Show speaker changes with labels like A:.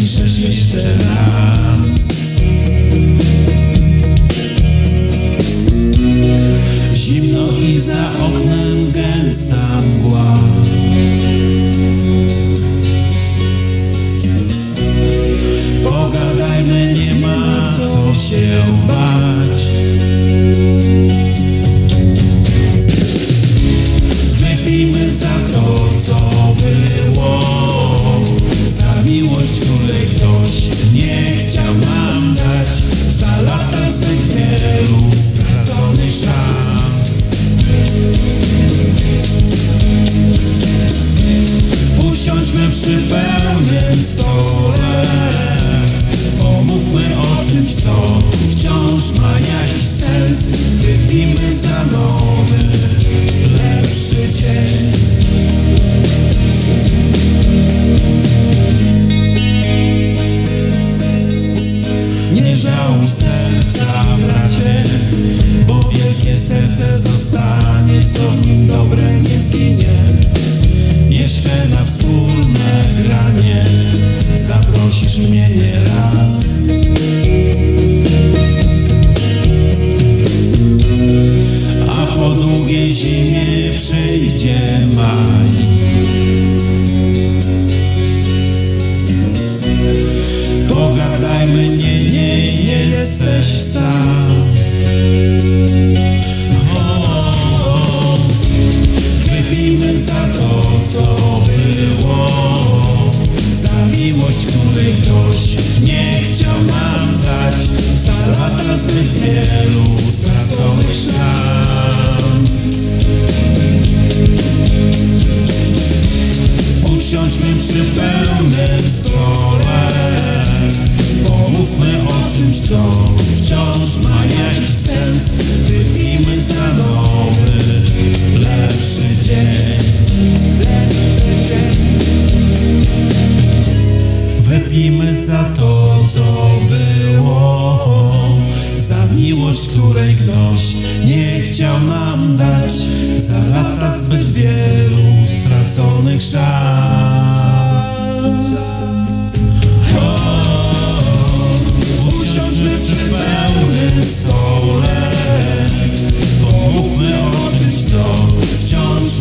A: umrzesz jeszcze raz. Zimno i za oknem gęsta mgła. Pogadajmy, nie ma co się bać. Wypijmy za to, co było, za miłość, której ktoś nie chciał nam dać, za lata zbyt wielu straconych szans. Usiądźmy przy pełnym stole, pomówmy o czymś, co wciąż ma jakiś sens. Wypijmy za nowy, lepszy dzień. Nie żałuj serca, bracie, bo wielkie serce zostanie, co w nim dobre nie zginie. Jeszcze na wspólne granie zaprosisz mnie nieraz. A po długiej zimie przyjdzie maj. Pogadajmy, nie jesteś sam. Wypijmy za to, co było, za miłość, której ktoś nie chciał nam dać, za lata zbyt wielu straconych szans. Usiądźmy przy pełnym stole, pomówmy o czymś, co wciąż ma jakiś sens. Wypijmy za nowy, lepszy dzień. Wypijmy za to, co było, za miłość, której ktoś nie chciał nam dać, za lata zbyt wielu straconych szans. Usiądźmy przy pełnym stole, pomówmy o czymś, co wciąż